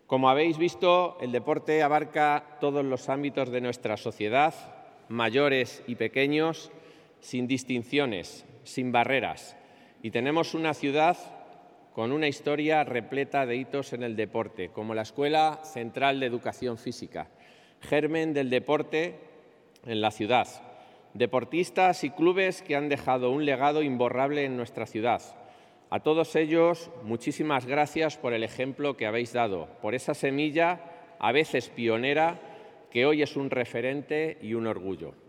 Como habéis visto, el deporte abarca todos los ámbitos de nuestra sociedad, mayores y pequeños, sin distinciones, sin barreras. Y tenemos una ciudad con una historia repleta de hitos en el deporte, como la Escuela Central de Educación Física, germen del deporte en la ciudad. Deportistas y clubes que han dejado un legado imborrable en nuestra ciudad. A todos ellos, muchísimas gracias por el ejemplo que habéis dado, por esa semilla, a veces pionera, que hoy es un referente y un orgullo.